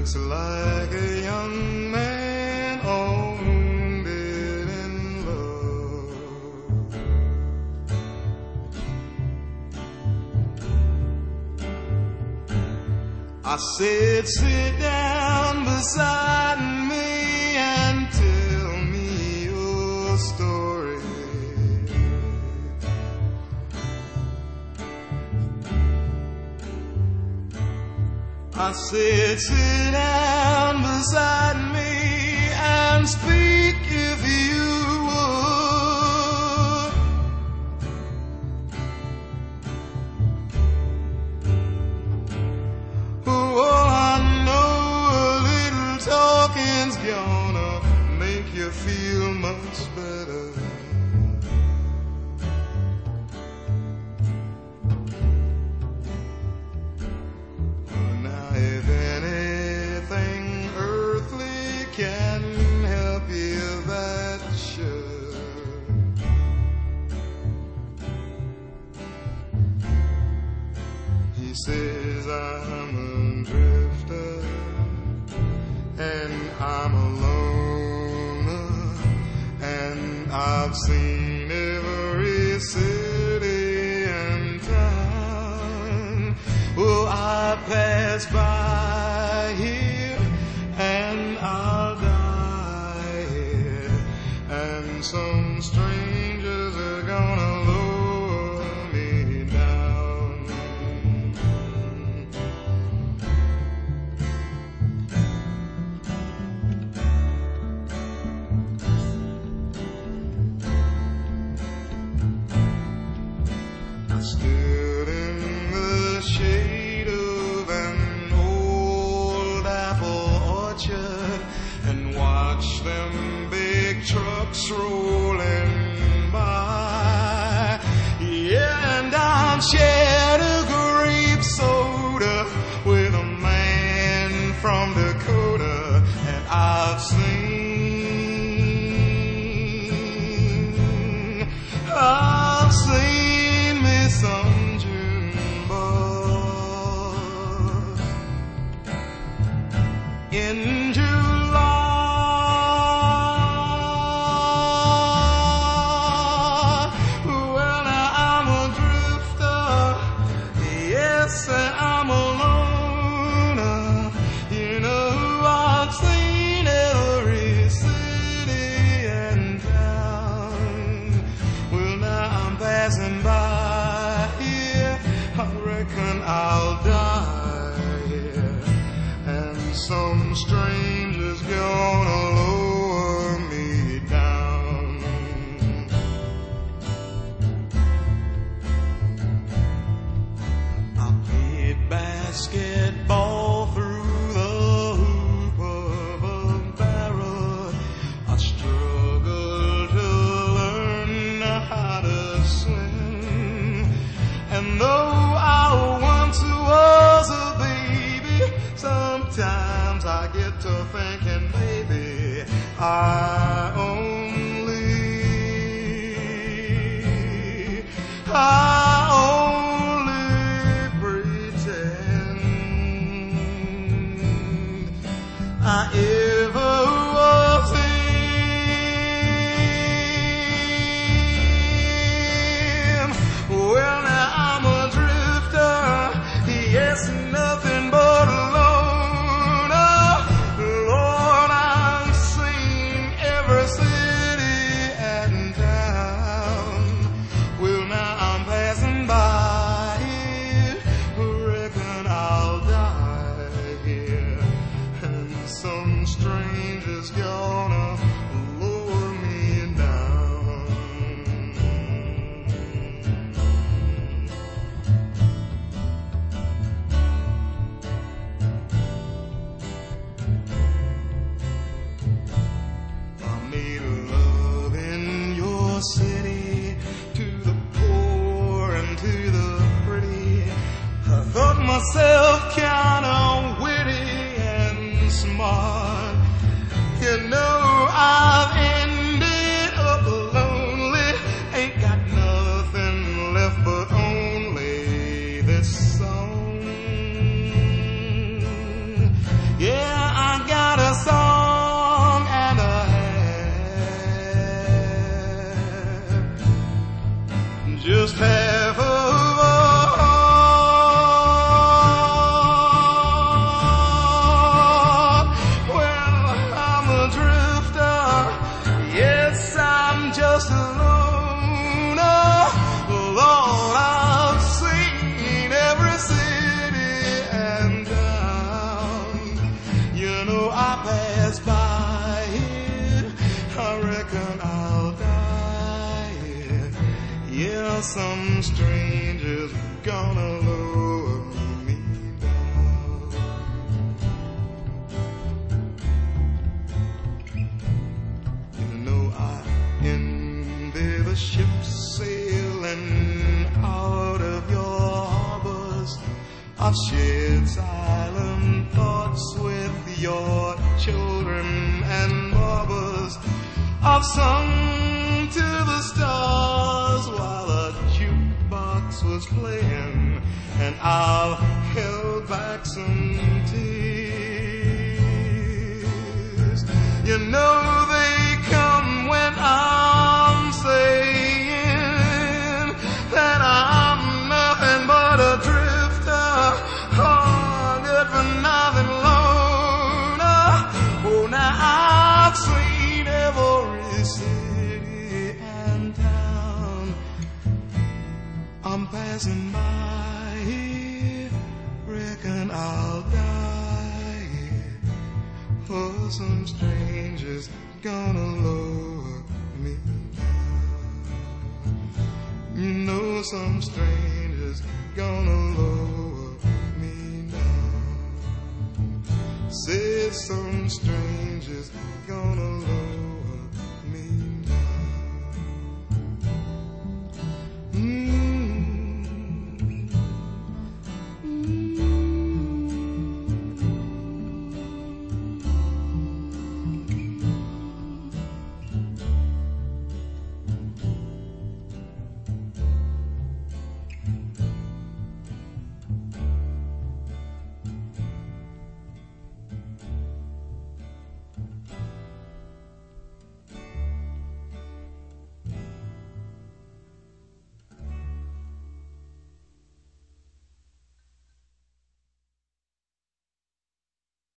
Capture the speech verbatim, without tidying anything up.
looks like a young man wounded in love. I said, sit down beside me and tell me your story. I said, sit down beside me and speak if you would. Oh, I know a little talking's gonna make you feel much better. If anything earthly can help you, that should. He says, I'm a drifter and I'm a loner, and I've seen every city and town. Well, I pass by here and I'll die here, and some strangers are gonna lower me down. I stood in the shade of an old apple orchard and watch them big trucks rolling by. Yeah, and I shared a grape soda with a man from Dakota, and I've seen, I've seen me some June bug in July. Well, now I'm a drifter, yes, and I'm a loner. You know, I've seen every city and town. Well, now I'm passing by here, I reckon I'll die here, and some stranger's gonna lower me down. I played basketball through the hoop of a barrel. I struggled to learn how to swim, and though I once was a baby, sometimes I get to thinking maybe I only, I only pretend I ever was him. Well, now I'm a drifter, yes, nothing but a loner. Lord, I've seen every city and town. Well, now I'm passing by here, reckon I'll die here, and some stranger's gonna lower me down. I made love in your city to the poor and to the pretty. I thought myself kinda witty and smart. You know, I've ended up lonely, ain't got nothing left but only this song. Yeah. just half of a heart. Well, I'm a drifter, yes, I'm just a loner. Lord, I've seen every city and town. You know, I pass by here, I reckon I'll die here. Yeah, some stranger's gonna lower me down. You know, I envy the ships sailing out of your harbors. I've shared silent thoughts with your children and barbers. I've sung to the stars while a jukebox was playing, and I've held back some tears. You know they come when I'm saying that I'm nothing but a drifter, oh, good for nothing loner. Oh, now I've seen every city and town. I'm passing by here, reckon I'll die here, for some stranger's gonna lower me down. You know, some stranger's gonna lower me down. Said some stranger's gonna lower